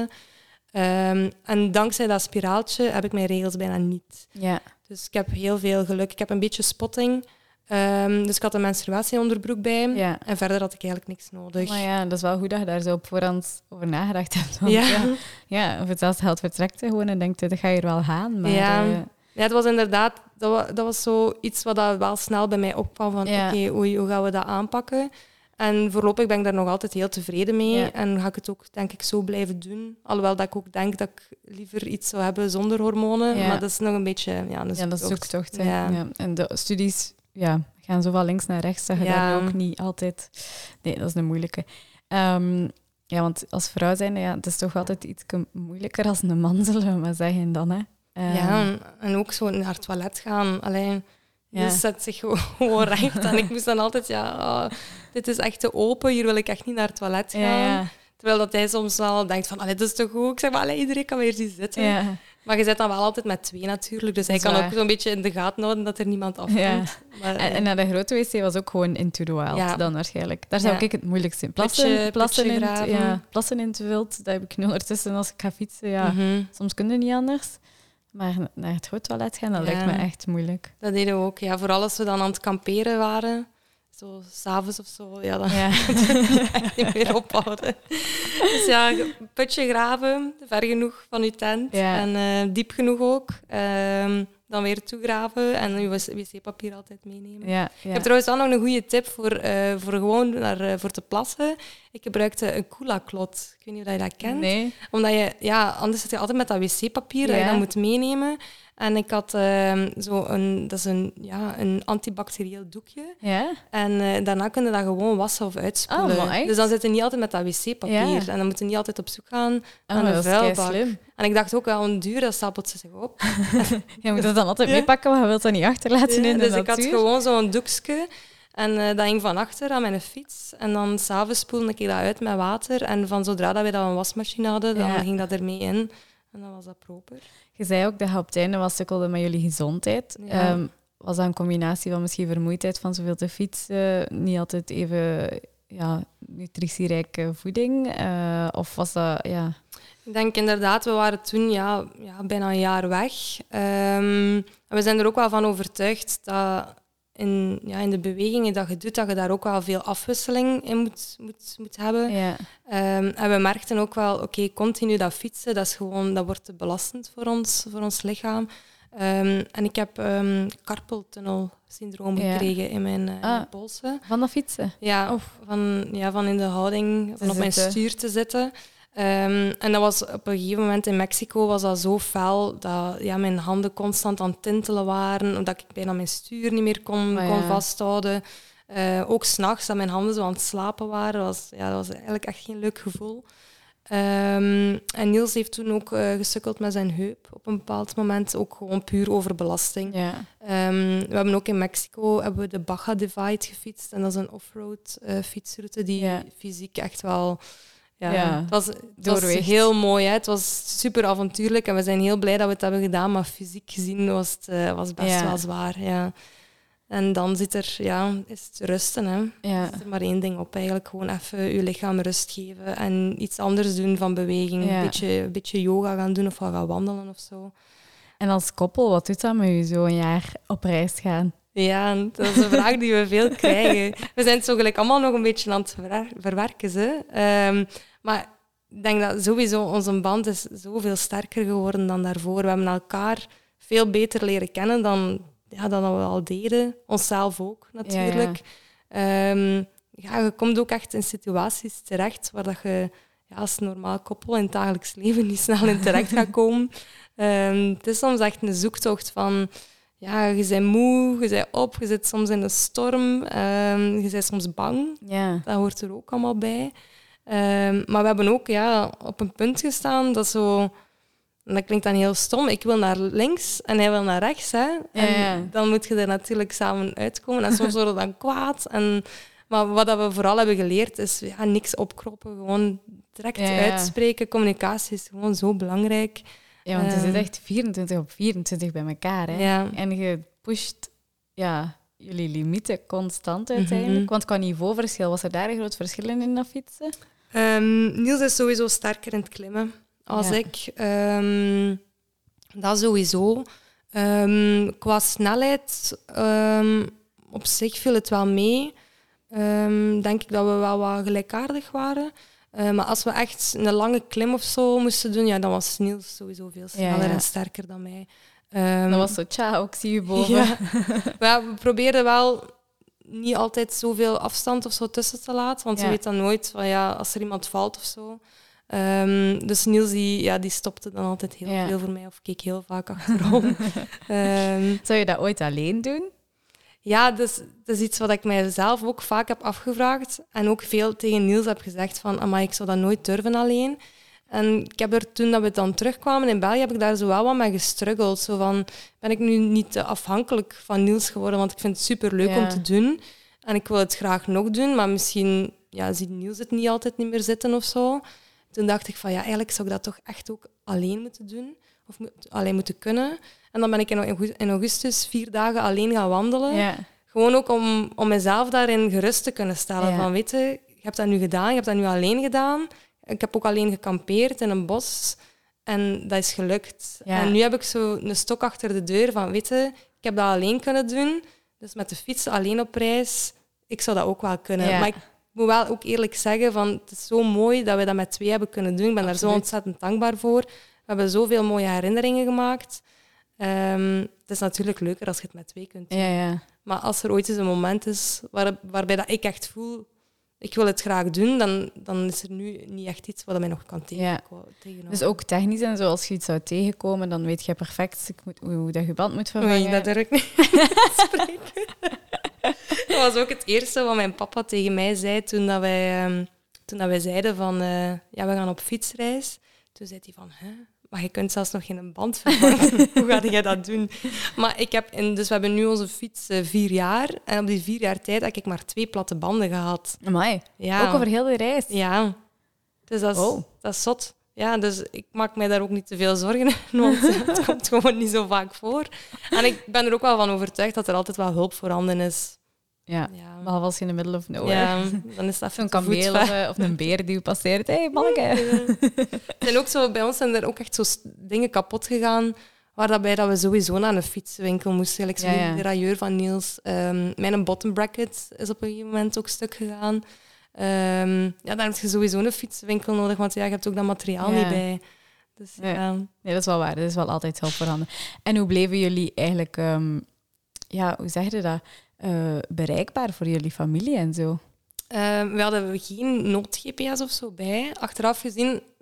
B: Um, en dankzij dat spiraaltje heb ik mijn regels bijna niet.
A: Ja.
B: Dus ik heb heel veel geluk. Ik heb een beetje spotting. Um, dus ik had een menstruatieonderbroek bij
A: ja.
B: en verder had ik eigenlijk niks nodig.
A: Maar ja, dat is wel goed dat je daar zo op voorhand over nagedacht hebt. Want
B: ja.
A: Ja, ja, of hetzelfde geld vertrekt je gewoon en denkt, dat ga je er wel gaan. Maar,
B: ja.
A: Uh...
B: ja, het was inderdaad, dat was, dat was zo iets wat dat wel snel bij mij opkwam van ja. oké, okay, hoe gaan we dat aanpakken? En voorlopig ben ik daar nog altijd heel tevreden mee
A: ja.
B: en ga ik het ook denk ik zo blijven doen. Alhoewel dat ik ook denk dat ik liever iets zou hebben zonder hormonen,
A: ja.
B: maar dat is nog een beetje ja, een
A: ja, dat is zoektocht. Ja.
B: Ja.
A: En de studies... Ja, gaan zo van links naar rechts, dat je
B: ja.
A: daar ook niet altijd... Nee, dat is een moeilijke. Um, ja, want als vrouw zijn, ja, het is toch altijd iets moeilijker als een man, zullen we maar zeggen dan, hè.
B: Um, ja, en ook zo naar het toilet gaan. Alleen, je ja. zet zich gewoon recht. En ik moest dan altijd, ja, oh, dit is echt te open, hier wil ik echt niet naar het toilet gaan. Ja, ja. Terwijl dat hij soms wel denkt van, allee, dat is toch goed? Ik zeg maar, allee, iedereen kan weer zien zitten.
A: Ja.
B: Maar je zit dan wel altijd met twee natuurlijk, dus hij kan waar. ook zo'n beetje in de gaten houden dat er niemand afkomt. Ja.
A: Maar, en, en naar de grote wc was ook gewoon into the wild ja. dan waarschijnlijk. Daar zou ja. ik het moeilijkst in. Plassen,
B: putje,
A: plassen,
B: putje
A: in het, ja, plassen in het wild, dat heb ik nu ondertussen als ik ga fietsen. Ja. Mm-hmm. Soms kun je niet anders. Maar naar het groot toilet gaan, dat ja. lijkt me echt moeilijk.
B: Dat deden we ook, ja. Vooral als we dan aan het kamperen waren. Zo, s'avonds of zo, ja, dan
A: ja.
B: echt niet meer ophouden. Dus ja, putje graven, ver genoeg van je tent. Ja. En uh, diep genoeg ook. Uh, dan weer toegraven en je wc-papier altijd meenemen.
A: Ja, ja.
B: Ik heb trouwens wel nog een goede tip voor, uh, voor gewoon naar, uh, voor te plassen. Ik gebruikte een Coola-klot. Ik weet niet of je dat kent.
A: Nee.
B: Omdat je, ja, anders zit je altijd met dat wc-papier ja. dat je dan moet meenemen. En ik had uh, zo een, dat is een, ja, een antibacterieel doekje.
A: Ja?
B: En uh, daarna kun je dat gewoon wassen of uitspoelen.
A: Oh,
B: dus dan zit je niet altijd met dat wc-papier. Ja. En dan moet je niet altijd op zoek gaan
A: oh,
B: naar een vuilbak.
A: Slim.
B: En ik dacht ook wel, een duur, dat stapelt ze zich op.
A: Je moet dat dan altijd ja. meepakken, want je wilt dat niet achterlaten
B: ja,
A: in de
B: dus
A: natuur.
B: Dus ik had gewoon zo'n doekje. En uh, dat hing van achter aan mijn fiets. En dan s'avonds spoelde ik dat uit met water. En van zodra dat we dat een wasmachine hadden, dan ja. ging dat ermee in. En dan was dat proper.
A: Je zei ook dat je op het einde was sukkelde met jullie gezondheid.
B: Ja.
A: Um, was dat een combinatie van misschien vermoeidheid van zoveel te fietsen, niet altijd even ja, nutritierijke voeding? Uh, of was dat... Ja...
B: Ik denk inderdaad, we waren toen ja, ja, bijna een jaar weg. Um, en we zijn er ook wel van overtuigd dat in, ja, in de bewegingen dat je doet, dat je daar ook wel veel afwisseling in moet, moet, moet hebben.
A: Ja.
B: Um, en we merkten ook wel, oké, okay, continu dat fietsen, dat, is gewoon, dat wordt te belastend voor ons, voor ons lichaam. Um, en ik heb um, carpaltunnelsyndroom
A: ja.
B: gekregen in mijn, uh,
A: ah,
B: mijn polsen.
A: Van dat fietsen?
B: Ja,
A: oh.
B: van, ja, van in de houding, van op mijn stuur te zitten. Um, en dat was op een gegeven moment in Mexico was dat zo fel dat ja, mijn handen constant aan het tintelen waren, omdat ik bijna mijn stuur niet meer kon,
A: oh,
B: kon
A: ja.
B: vasthouden. Uh, ook 's nachts dat mijn handen zo aan het slapen waren, was, ja, dat was eigenlijk echt geen leuk gevoel. Um, en Niels heeft toen ook uh, gesukkeld met zijn heup op een bepaald moment, ook gewoon puur over belasting.
A: Ja.
B: Um, we hebben ook in Mexico hebben we de Baja Divide gefietst en dat is een offroad uh, fietsroute die
A: ja.
B: fysiek echt wel... Ja,
A: ja.
B: Het was, het was heel mooi. Hè. Het was super avontuurlijk en we zijn heel blij dat we het hebben gedaan, maar fysiek gezien was het uh, was best ja. wel zwaar. Ja. En dan zit er, ja, is het rusten. Hè.
A: Ja.
B: Er zit er maar één ding op, eigenlijk gewoon even je lichaam rust geven en iets anders doen van beweging. Ja. Een beetje, een beetje yoga gaan doen of gaan wandelen of zo.
A: En als koppel, wat doet dat met je zo een jaar op reis gaan?
B: Ja, dat is een vraag die we veel krijgen. We zijn het zo gelijk allemaal nog een beetje aan het verwer- verwerken. Hè. Um, maar ik denk dat sowieso onze band is zoveel sterker geworden dan daarvoor. We hebben elkaar veel beter leren kennen dan, ja, dan we al deden. Onszelf ook, natuurlijk. Ja, ja. Um, ja, je komt ook echt in situaties terecht waar dat je ja, als normaal koppel in het dagelijks leven niet snel in terecht gaat komen. Um, het is soms echt een zoektocht van... Ja, je bent moe, je bent op, je zit soms in een storm, um, je bent soms bang.
A: Ja.
B: Dat hoort er ook allemaal bij. Um, maar we hebben ook ja, op een punt gestaan dat zo... En dat klinkt dan heel stom. Ik wil naar links en hij wil naar rechts. Hè? En
A: ja, ja.
B: dan moet je er natuurlijk samen uitkomen. En soms worden we dan kwaad. En, maar wat we vooral hebben geleerd is ja, niks opkroppen. Gewoon direct ja, ja. uitspreken. Communicatie is gewoon zo belangrijk.
A: Ja, want je zit echt vierentwintig op vierentwintig bij elkaar. Hè?
B: Ja.
A: En je pusht ja, jullie limieten constant uiteindelijk. Mm-hmm. Want qua niveauverschil, was er daar een groot verschil in in dat fietsen?
B: Um, Niels is sowieso sterker in het klimmen als ja. ik. Um, dat sowieso. Um, qua snelheid, um, op zich viel het wel mee. Um, denk ik dat we wel wat gelijkaardig waren. Uh, maar als we echt een lange klim of zo moesten doen, ja, dan was Niels sowieso veel sneller ja, ja. en sterker dan mij.
A: Um, dat was zo, tja, ik zie je boven.
B: Ja. Maar we probeerden wel niet altijd zoveel afstand of zo tussen te laten, want ja. je weet dan nooit van, ja, als er iemand valt of zo. Um, dus Niels die, ja, die stopte dan altijd heel ja. veel voor mij of keek heel vaak achterom. um,
A: Zou je dat ooit alleen doen?
B: Ja, dus, dat is iets wat ik mijzelf ook vaak heb afgevraagd en ook veel tegen Niels heb gezegd van, amai, ik zou dat nooit durven alleen. En ik heb er toen dat we dan terugkwamen in België, heb ik daar zo wel wat mee gestruggeld. Zo van, ben ik nu niet te afhankelijk van Niels geworden, want ik vind het superleuk ja. om te doen. En ik wil het graag nog doen, maar misschien ja, ziet Niels het niet altijd niet meer zitten of zo. Toen dacht ik van, ja, eigenlijk zou ik dat toch echt ook alleen moeten doen. Of moet, alleen moeten kunnen. En dan ben ik in augustus vier dagen alleen gaan wandelen. Ja. Gewoon ook om, om mezelf daarin gerust te kunnen stellen. Ja. Van, weet je, je hebt dat nu gedaan, je hebt dat nu alleen gedaan. Ik heb ook alleen gekampeerd in een bos. En dat is gelukt. Ja. En nu heb ik zo een stok achter de deur van, weet je, ik heb dat alleen kunnen doen. Dus met de fiets alleen op reis, ik zou dat ook wel kunnen. Ja. Maar ik moet wel ook eerlijk zeggen, van, het is zo mooi dat we dat met twee hebben kunnen doen. Ik ben Absoluut. daar zo ontzettend dankbaar voor. We hebben zoveel mooie herinneringen gemaakt. Um, het is natuurlijk leuker als je het met twee kunt doen.
A: Ja, ja.
B: Maar als er ooit eens een moment is waar, waarbij dat ik echt voel, ik wil het graag doen, dan, dan is er nu niet echt iets wat mij nog kan tegenhouden.
A: Ja. Dus ook technisch en zo, als je iets zou tegenkomen, dan weet je perfect ik moet, hoe dat je band moet vervangen.
B: Nee, dat durf ik niet spreken. Dat was ook het eerste wat mijn papa tegen mij zei toen, dat wij, um, toen dat wij zeiden van, uh, ja, we gaan op fietsreis. Toen zei hij van, hè? Maar je kunt zelfs nog geen band vervangen. Hoe ga jij dat doen? Maar ik heb in, dus we hebben nu onze fiets uh, vier jaar. En op die vier jaar tijd heb ik maar twee platte banden gehad.
A: Amai.
B: Ja.
A: Ook over heel de reis?
B: Ja. Dus dat is, oh. dat is zot. Ja, dus ik maak mij daar ook niet te veel zorgen in, want het komt gewoon niet zo vaak voor. En ik ben er ook wel van overtuigd dat er altijd wel hulp voorhanden is.
A: Ja, ja. Behalve als je in the middle of nowhere.
B: Ja, dan is dat
A: zo'n kameel of, of een beer die je passeert. Hé, hey, manneke.
B: Ja. En ook zo, bij ons zijn er ook echt zo dingen kapot gegaan, waarbij dat we sowieso naar een fietswinkel moesten. Like zo ja, ja. de railleur van Niels. Um, mijn bottom bracket is op een gegeven moment ook stuk gegaan. Um, ja, daar heb je sowieso een fietswinkel nodig, want ja, je hebt ook dat materiaal ja. niet bij. Dus, ja. Ja.
A: Nee, dat is wel waar. Er is wel altijd hulp voorhanden. En hoe bleven jullie eigenlijk... Um, ja, hoe zeg je dat? Uh, bereikbaar voor jullie familie en zo?
B: Uh, we hadden geen nood-G P S of zo bij. Achteraf gezien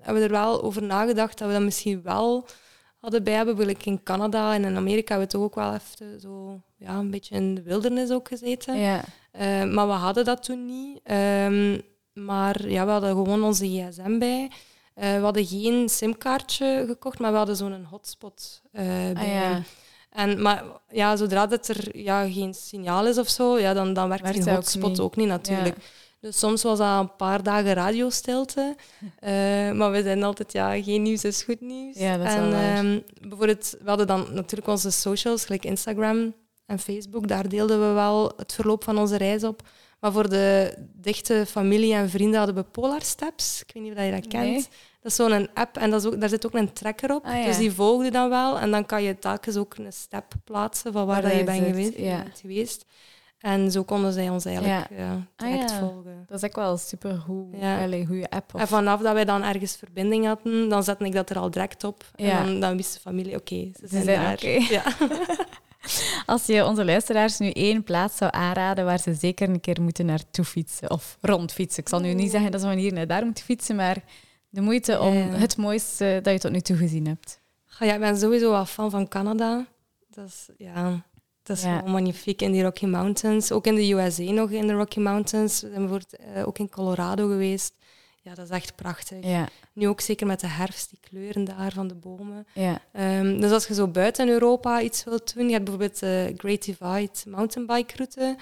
B: hebben we er wel over nagedacht dat we dat misschien wel hadden bij hebben. Bijvoorbeeld in Canada en in Amerika hebben we toch ook wel even zo, ja, een beetje in de wildernis ook gezeten.
A: Ja.
B: Uh, maar we hadden dat toen niet. Um, maar ja, we hadden gewoon onze gsm bij. Uh, we hadden geen simkaartje gekocht, maar we hadden zo'n hotspot uh, bij.
A: Ah, ja.
B: En, maar ja, zodra dat er ja, geen signaal is of zo, ja, dan, dan werkt, werkt die hotspot ook niet, ook niet natuurlijk. Ja. Dus soms was dat een paar dagen radiostilte. Uh, maar we zijn altijd, ja, geen nieuws is goed nieuws.
A: Ja, dat is
B: en,
A: wel waar.
B: Um, bijvoorbeeld, we hadden dan natuurlijk onze socials, gelijk Instagram en Facebook. Daar deelden we wel het verloop van onze reis op. Maar voor de dichte familie en vrienden hadden we Polar Steps. Ik weet niet of je dat kent.
A: Nee.
B: Dat is zo'n app en dat is ook, daar zit ook een tracker op.
A: Ah, ja.
B: Dus die volgde dan wel. En dan kan je telkens ook een step plaatsen van waar, waar dat je bent geweest,
A: ja.
B: bent geweest. En zo konden zij ons eigenlijk ja. uh, direct
A: ah, ja.
B: volgen.
A: Dat is ook wel super goed,
B: ja.
A: een goede app. Of...
B: En vanaf dat wij dan ergens verbinding hadden, dan zette ik dat er al direct op.
A: Ja.
B: En dan, dan wist de familie, oké, okay, ze,
A: ze
B: zijn,
A: zijn
B: daar.
A: Okay.
B: Ja.
A: Als je onze luisteraars nu één plaats zou aanraden waar ze zeker een keer moeten naartoe fietsen, of rondfietsen. Ik zal nu niet zeggen dat ze van hier naar daar moeten fietsen, maar de moeite om ja. het mooiste dat je tot nu toe gezien hebt.
B: Ja, ik ben sowieso wel fan van Canada. Dat is, ja, dat is ja. wel magnifiek in die Rocky Mountains. Ook in de U S A nog in de Rocky Mountains. We zijn bijvoorbeeld uh, ook in Colorado geweest. Ja, dat is echt prachtig.
A: Ja.
B: Nu ook zeker met de herfst, die kleuren daar van de bomen.
A: Ja.
B: Um, dus als je zo buiten Europa iets wilt doen, je hebt bijvoorbeeld de Great Divide mountainbike route.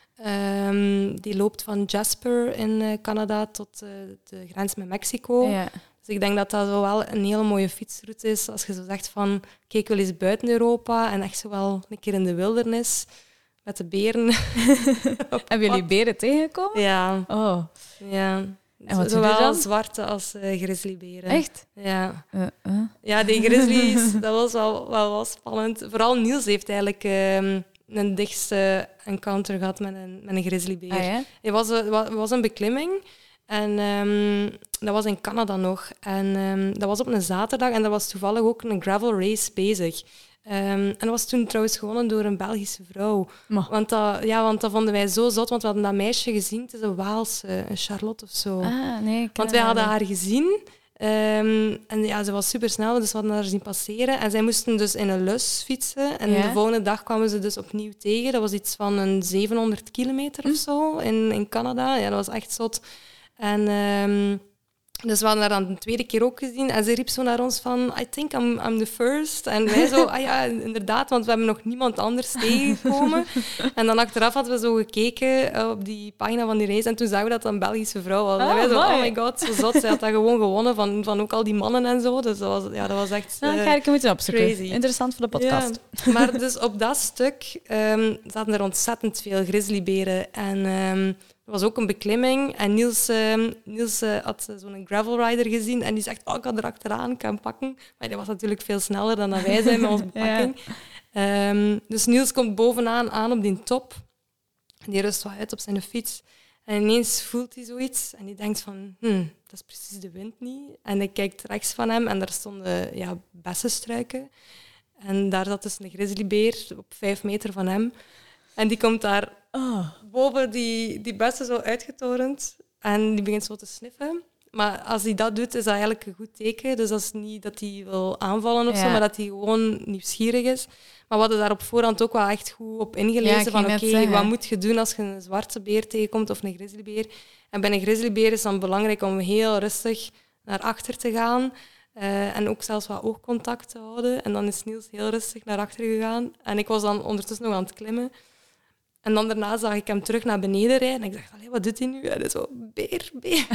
B: Um, die loopt van Jasper in uh, Canada tot uh, de grens met Mexico.
A: Ja.
B: Dus ik denk dat dat zo wel een hele mooie fietsroute is. Als je zo zegt van, kijk, ik wil eens buiten Europa en echt zo wel een keer in de wildernis met de beren.
A: Hebben jullie beren tegengekomen?
B: Ja.
A: Oh.
B: Ja.
A: En wat
B: zowel zwarte als uh, grizzlyberen.
A: Echt?
B: Ja.
A: Uh, uh.
B: Ja, die grizzlies, dat was wel, wel, wel spannend. Vooral Niels heeft eigenlijk um, een dichtste encounter gehad met een, met een grizzlybeer.
A: Ah, ja?
B: Het was, was, was een beklimming. En um, dat was in Canada nog. En um, dat was op een zaterdag en er was toevallig ook een gravel race bezig. Um, en dat was toen trouwens gewonnen door een Belgische vrouw. Want dat, ja, want dat vonden wij zo zot, want we hadden dat meisje gezien. Het is een Waalse, een Charlotte of zo.
A: Ah, nee,
B: want wij hadden haar gezien. Um, en ja, ze was supersnel, dus we hadden haar zien passeren. En zij moesten dus in een lus fietsen. En
A: ja?
B: de volgende dag kwamen ze dus opnieuw tegen. Dat was iets van een zevenhonderd kilometer hm. of zo in, in Canada. Ja, dat was echt zot. En um, dus we hadden haar dan de tweede keer ook gezien. En ze riep zo naar ons van, I think I'm, I'm the first. En wij zo, ah ja, inderdaad, want we hebben nog niemand anders tegengekomen. En dan achteraf hadden we zo gekeken op die pagina van die race. En toen zagen we dat dat een Belgische vrouw was.
A: Ah,
B: en wij zo,
A: mooi.
B: oh my god, zo zot. Zij had dat gewoon gewonnen van, van ook al die mannen en zo. Dus dat was, ja, dat was echt uh,
A: Dan ga ik hem moeten opzoeken.
B: crazy.
A: Interessant voor de podcast.
B: Ja. Maar dus op dat stuk um, zaten er ontzettend veel grizzlyberen. En... Um, er was ook een beklimming en Niels, uh, Niels uh, had zo'n gravelrider gezien en die zegt, oh, ik ga er achteraan kan pakken. Maar die was natuurlijk veel sneller dan dat wij zijn met onze bepakking. Ja. Um, dus Niels komt bovenaan aan op die top. En die rust wat uit op zijn fiets. En ineens voelt hij zoiets en die denkt van, hm, dat is precies de wind niet. En hij kijkt rechts van hem en daar stonden ja, bessenstruiken. En daar zat dus een grizzlybeer op vijf meter van hem. En die komt daar oh. boven die, die bessen zo uitgetorend. En die begint zo te sniffen. Maar als hij dat doet, is dat eigenlijk een goed teken. Dus dat is niet dat hij wil aanvallen of ja. zo, maar dat hij gewoon nieuwsgierig is. Maar we hadden daar op voorhand ook wel echt goed op ingelezen. Ja, van oké, okay, wat moet je doen als je een zwarte beer tegenkomt of een grizzlybeer? En bij een grizzlybeer is het dan belangrijk om heel rustig naar achter te gaan. Uh, en ook zelfs wat oogcontact te houden. En dan is Niels heel rustig naar achter gegaan. En ik was dan ondertussen nog aan het klimmen. En dan daarna zag ik hem terug naar beneden rijden. En ik dacht, allee, wat doet hij nu? En hij zo, beer, beer.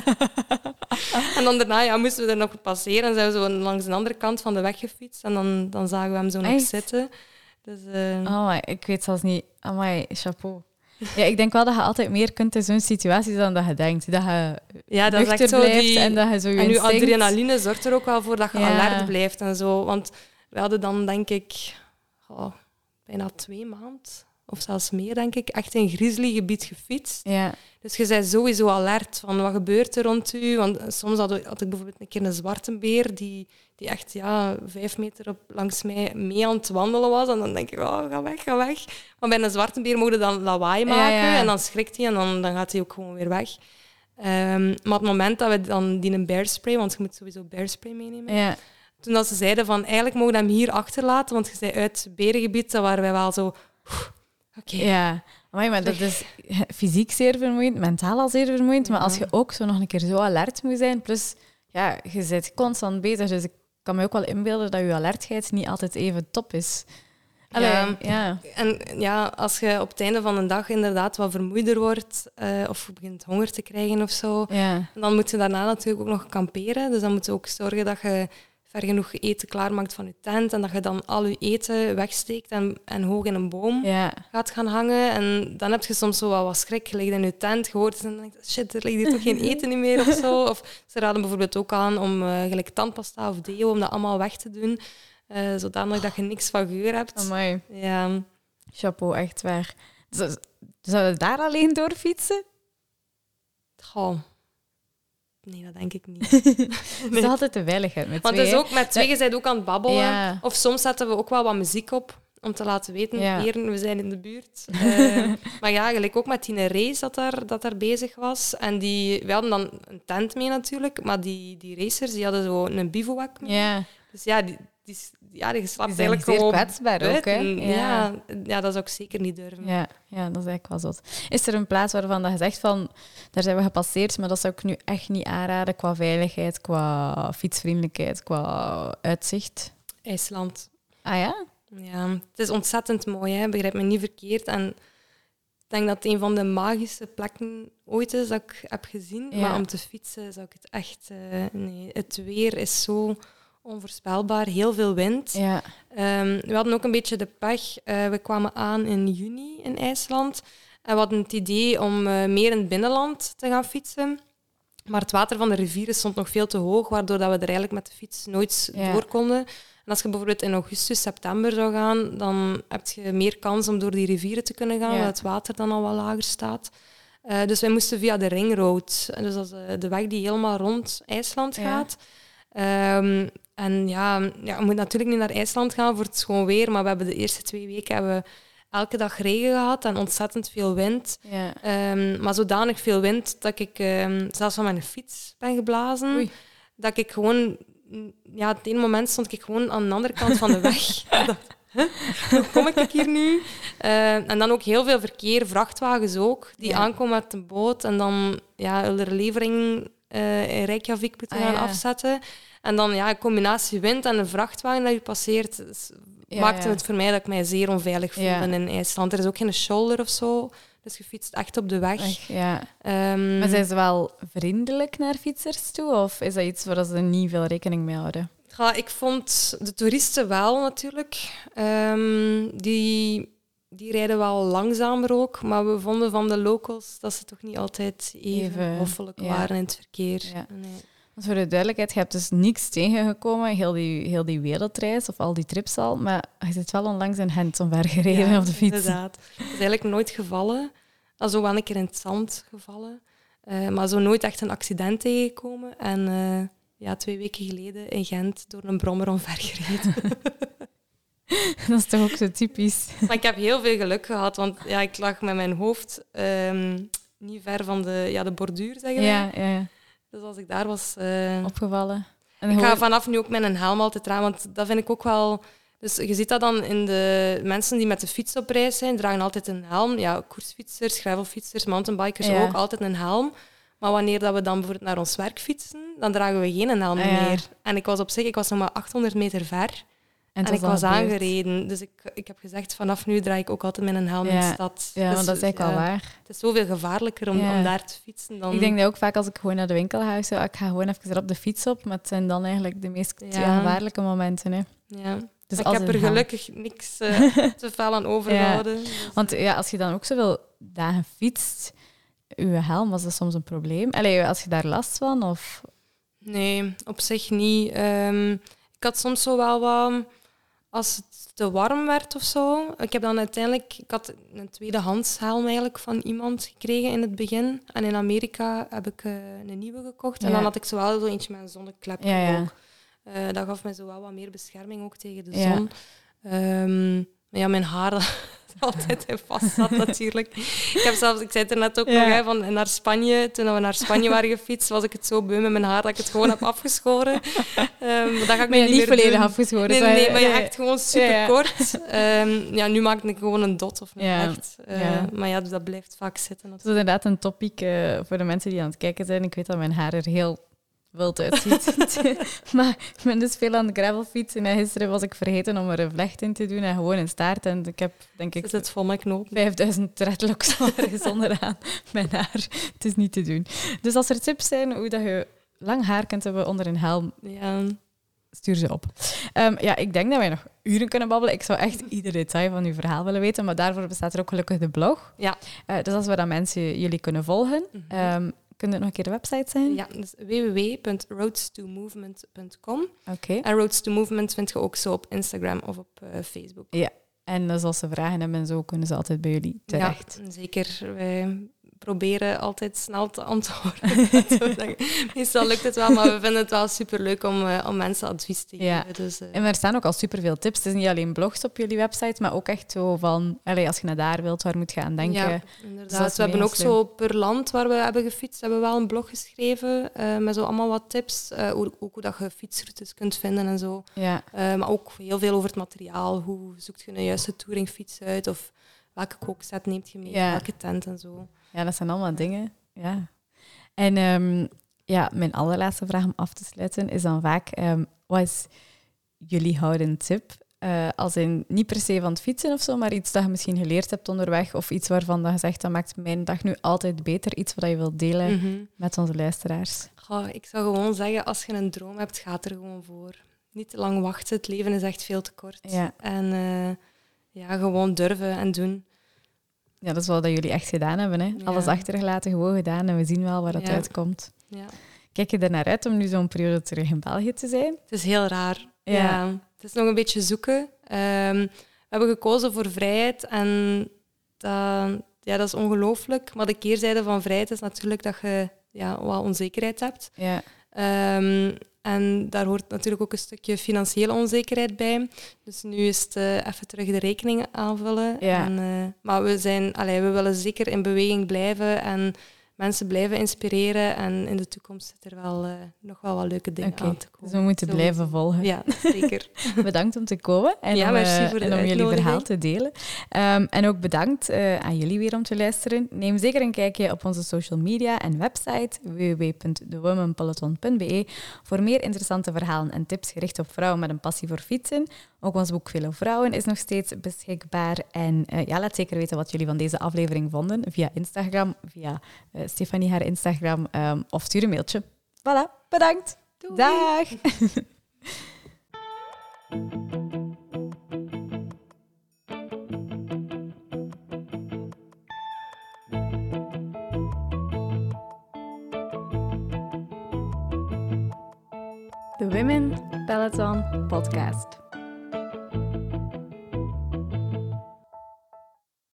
B: En dan daarna ja, moesten we er nog passeren. En zijn we zo langs de andere kant van de weg gefietst. En dan, dan zagen we hem zo nog
A: Echt?
B: zitten. Dus, uh...
A: oh, ik weet zelfs niet. Amai, chapeau. Ja, ik denk wel dat je altijd meer kunt in zo'n situatie dan dat je denkt. Dat je
B: ja, dat is echt zo
A: blijft
B: die...
A: en dat je zo je
B: En je
A: instinct...
B: adrenaline zorgt er ook wel voor dat je
A: ja.
B: alert blijft en zo. Want we hadden dan, denk ik, oh, bijna twee maanden... of zelfs meer, denk ik, echt in grizzlygebied gefietst.
A: Ja.
B: Dus je bent sowieso alert van wat gebeurt er rond u. Want soms had, had ik bijvoorbeeld een keer een zwarte beer die, die echt ja, vijf meter op, langs mij mee aan het wandelen was. En dan denk ik, oh, ga weg, ga weg. Maar bij een zwarte beer mogen dan lawaai maken. Ja, ja. En dan schrikt hij en dan, dan gaat hij ook gewoon weer weg. Um, maar op het moment dat we dan die een bearspray, want je moet sowieso bearspray meenemen,
A: Ja.
B: toen dat ze zeiden van eigenlijk mogen we hem hier achterlaten, want je zei uit het berengebied, dan waren wij wel zo... Oké. Okay.
A: Ja, amai, maar dat is fysiek zeer vermoeiend, mentaal al zeer vermoeiend, ja. Maar als je ook zo nog een keer zo alert moet zijn, plus ja, je bent constant bezig, dus ik kan me ook wel inbeelden dat je alertheid niet altijd even top is. Allee,
B: ja.
A: ja.
B: En ja, als je op het einde van een dag inderdaad wat vermoeider wordt uh, of je begint honger te krijgen of zo,
A: ja.
B: dan moet je daarna natuurlijk ook nog kamperen. Dus dan moet je ook zorgen dat je ver genoeg eten klaarmaakt van je tent en dat je dan al je eten wegsteekt en, en hoog in een boom
A: ja.
B: gaat gaan hangen. En dan heb je soms zo wel wat schrik. Je ligt in je tent, je hoort en dan denk je, shit, er ligt hier toch geen eten niet meer of zo. Of ze raden bijvoorbeeld ook aan om uh, gelijk tandpasta of deo, om dat allemaal weg te doen. Uh, zodanig dat je niks van geur hebt.
A: Amai.
B: Ja.
A: Chapeau, echt waar. Zou je daar alleen door fietsen?
B: Goh. Nee, dat denk ik niet.
A: Nee. Het is altijd de veiligheid met
B: Want
A: twee.
B: Het is ook, met twee, je bent ook aan het babbelen.
A: Ja.
B: Of soms zetten we ook wel wat muziek op, om te laten weten,
A: ja.
B: heren, we zijn in de buurt. Uh, maar ja, gelijk ook met die race dat daar, dat daar bezig was. En die, we hadden dan een tent mee natuurlijk, maar die, die racers die hadden zo een bivouac mee.
A: Ja.
B: Dus ja, die, die, ja, die slaapt
A: die
B: eigenlijk gewoon
A: kwetsbaar
B: buiten.
A: ook, hè?
B: Ja.
A: Ja.
B: Ja, dat zou ik zeker niet durven.
A: Ja, ja, dat is eigenlijk wel zot. Is er een plaats waarvan dat je zegt van, daar zijn we gepasseerd, maar dat zou ik nu echt niet aanraden qua veiligheid, qua fietsvriendelijkheid, qua uitzicht?
B: IJsland.
A: Ah ja?
B: Ja, het is ontzettend mooi, hè? Begrijp me niet verkeerd. En ik denk dat het een van de magische plekken ooit is dat ik heb gezien.
A: Ja.
B: Maar om te fietsen zou ik het echt... Uh, nee, het weer is zo onvoorspelbaar. Heel veel wind.
A: Ja.
B: Um, we hadden ook een beetje de pech. Uh, we kwamen aan in juni in IJsland. En we hadden het idee om uh, meer in het binnenland te gaan fietsen. Maar het water van de rivieren stond nog veel te hoog, waardoor dat we er eigenlijk met de fiets nooit
A: ja.
B: door konden. En als je bijvoorbeeld in augustus, september zou gaan, dan heb je meer kans om door die rivieren te kunnen gaan, ja. Omdat het water dan al wat lager staat. Uh, dus wij moesten via de ringroad. Dus dat is de, de weg die helemaal rond IJsland gaat. Ja. Um, en ja, ja, je moet natuurlijk niet naar IJsland gaan voor het schoon weer, maar we hebben de eerste twee weken hebben we elke dag regen gehad en ontzettend veel wind.
A: Ja.
B: Um, maar zodanig veel wind dat ik um, zelfs van mijn fiets ben geblazen.
A: Oei.
B: Dat ik gewoon... Ja, op een moment stond ik gewoon aan de andere kant van de weg. Ik dacht, huh? Hoe kom ik hier nu? Uh, en dan ook heel veel verkeer, vrachtwagens ook, die ja. aankomen met een boot en dan ja, hun levering uh, in Reykjavik moeten gaan ah, ja. afzetten. En dan ja, een combinatie wind en een vrachtwagen dat je passeert, dus ja, maakte ja. het voor mij dat ik mij zeer onveilig voelde ja. in IJsland. Er is ook geen shoulder of zo, dus je fietst echt op de weg.
A: Echt, ja.
B: Um,
A: maar zijn ze wel vriendelijk naar fietsers toe? Of is dat iets waar ze niet veel rekening mee houden?
B: Ja, ik vond de toeristen wel natuurlijk. Um, die, die rijden wel langzamer ook. Maar we vonden van de locals dat ze toch niet altijd even, even hoffelijk ja. waren in het verkeer. Ja. Nee.
A: Want voor de duidelijkheid, je hebt dus niks tegengekomen, heel die, heel die wereldreis of al die trips al, maar je zit wel onlangs in Gent omvergereden ja, op de fiets.
B: Inderdaad. Dat is eigenlijk nooit gevallen. Dat is ook wel een keer in het zand gevallen. Uh, maar zo nooit echt een accident tegengekomen. En uh, ja, twee weken geleden in Gent door een brommer omvergereden.
A: Dat is toch ook zo typisch.
B: Maar ik heb heel veel geluk gehad, want ja, ik lag met mijn hoofd um, niet ver van de, ja, de borduur, zeggen we.
A: Ja, ja, ja.
B: Dus als ik daar was... Uh,
A: opgevallen.
B: En ik ga hoor... vanaf nu ook met een helm altijd dragen, want dat vind ik ook wel... Dus je ziet dat dan in de mensen die met de fiets op reis zijn, dragen altijd een helm. Ja, koersfietsers, gravelfietsers, mountainbikers ja. ook, altijd een helm. Maar wanneer dat we dan bijvoorbeeld naar ons werk fietsen, dan dragen we geen helm ja. meer. En ik was op zich, ik was nog maar achthonderd meter ver. En, en ik was gebeurd. aangereden. Dus ik, ik heb gezegd, vanaf nu draag ik ook altijd met een helm ja. in de stad.
A: Ja,
B: dus,
A: want dat is eigenlijk ja, wel waar.
B: Het is zoveel gevaarlijker om, ja. om daar te fietsen. Dan...
A: Ik denk dat ook vaak als ik gewoon naar de winkel ga, zo, ik ga gewoon even op de fiets op. Maar het zijn dan eigenlijk de meest ja. Ja, gevaarlijke momenten. Hè.
B: Ja. Dus ik heb er gelukkig niks uh, te veel aan overgehouden. Ja.
A: Dus, want ja, als je dan ook zoveel dagen fietst, je helm, was dat soms een probleem? Allee, als je daar last van? Of...
B: Nee, op zich niet. Um, ik had soms zo wel wat... Als het te warm werd of zo. Ik heb dan uiteindelijk... Ik had een tweedehands helm eigenlijk van iemand gekregen in het begin. En in Amerika heb ik uh, een nieuwe gekocht. Ja. En dan had ik zo wel zo eentje met een zonneklepje ja, ja. ook. Uh, dat gaf mij zo wel wat meer bescherming ook tegen de zon. Ja, um, maar ja mijn haar... altijd in vast zat natuurlijk. Ik heb zelfs, ik zei het er net ook
A: Ja.
B: nog, hè, van naar Spanje, toen we naar Spanje waren gefietst, was ik het zo beu met mijn haar dat ik het gewoon heb afgeschoren. Um, maar dat ga ik
A: Maar
B: nu
A: je
B: niet
A: niet
B: meer
A: volledig
B: doen.
A: afgeschoren.
B: Nee,
A: het
B: nee,
A: was-
B: maar je
A: ja,
B: hebt gewoon super
A: Ja, ja.
B: kort. Um, ja, nu maak ik gewoon een dot of een
A: Ja.
B: echt. Uh,
A: Ja.
B: Maar ja, dus dat blijft vaak zitten.
A: Dat is inderdaad een topic uh, voor de mensen die aan het kijken zijn. Ik weet dat mijn haar er heel wild uitziet. Maar ik ben dus veel aan de gravelfietsen. En gisteren was ik vergeten om er een vlecht in te doen en gewoon een staart. En ik heb, denk ik,
B: Is het vol met knopen?
A: vijfduizend dreadlocks zonder aan mijn haar. Het is niet te doen. Dus als er tips zijn hoe dat je lang haar kunt hebben onder een helm,
B: Ja.
A: stuur ze op. Um, ja, ik denk dat wij nog uren kunnen babbelen. Ik zou echt ieder detail van uw verhaal willen weten, maar daarvoor bestaat er ook gelukkig de blog.
B: Ja.
A: Uh, dus als we dan mensen jullie kunnen volgen,
B: Mm-hmm.
A: um, kun je nog een keer de website zijn?
B: Ja, dus w w w punt roads to movement punt com.
A: Oké. Okay.
B: En Roads to Movement vind je ook zo op Instagram of op uh, Facebook.
A: Ja, en dus als ze vragen hebben en zo, kunnen ze altijd bij jullie terecht.
B: Ja, zeker. Wij proberen altijd snel te antwoorden. Meestal lukt het wel, maar we vinden het wel superleuk om, uh, om mensen advies te geven.
A: Ja.
B: Dus, uh...
A: En er staan ook al superveel tips. Het is niet alleen blogs op jullie website, maar ook echt zo van, allez, als je naar daar wilt, waar moet je aan denken?
B: Ja, inderdaad. Dus we hebben ook slim. Zo per land waar we hebben gefietst, hebben we wel een blog geschreven uh, met zo allemaal wat tips. Uh, ook, ook hoe dat je fietsroutes kunt vinden en zo.
A: Ja.
B: Uh, maar ook heel veel over het materiaal. Hoe zoekt je een juiste touringfiets uit? Of welke kookset neemt je mee? Ja. Welke tent en zo.
A: Ja, dat zijn allemaal dingen. Ja. En um, ja, mijn allerlaatste vraag om af te sluiten is dan vaak, um, wat is jullie houden tip? Uh, als in niet per se van het fietsen of zo, maar iets dat je misschien geleerd hebt onderweg of iets waarvan dat je zegt, dat maakt mijn dag nu altijd beter. Iets wat je wilt delen mm-hmm. met onze luisteraars.
B: Goh, ik zou gewoon zeggen, als je een droom hebt, ga er gewoon voor. Niet te lang wachten, het leven is echt veel te kort.
A: Ja.
B: En uh, ja, gewoon durven en doen.
A: Ja, dat is wat jullie echt gedaan hebben. Hè?
B: Ja.
A: Alles achtergelaten, gewoon gedaan en we zien wel waar dat
B: ja.
A: uitkomt.
B: Ja.
A: Kijk je er naar uit om nu zo'n periode terug in België te zijn?
B: Het is heel raar.
A: Ja.
B: ja. Het is nog een beetje zoeken. Um, we hebben gekozen voor vrijheid en dat, ja, dat is ongelooflijk. Maar de keerzijde van vrijheid is natuurlijk dat je ja, wel onzekerheid hebt.
A: Ja.
B: Um, En daar hoort natuurlijk ook een stukje financiële onzekerheid bij. Dus nu is het uh, even terug de rekening aanvullen.
A: Ja.
B: En, uh, maar we, zijn, allee, we willen zeker in beweging blijven en mensen blijven inspireren. En in de toekomst zit er wel, uh, nog wel wat leuke dingen
A: okay.
B: aan te komen.
A: Dus we moeten
B: Zo
A: blijven volgen.
B: Ja, zeker.
A: Bedankt om te komen en
B: ja,
A: om,
B: merci
A: uh,
B: voor de
A: en om jullie verhaal
B: uitnodiging.
A: te delen. Um, en ook bedankt uh, aan jullie weer om te luisteren. Neem zeker een kijkje op onze social media en website w w w punt the women peloton punt b e voor meer interessante verhalen en tips gericht op vrouwen met een passie voor fietsen. Ook ons boek Velo Vrouwen is nog steeds beschikbaar. En uh, ja, laat zeker weten wat jullie van deze aflevering vonden via Instagram, via uh, Stefanie haar Instagram um, of stuur een mailtje. Voilà, bedankt.
B: Doei.
A: Dag. The Women Peloton Podcast.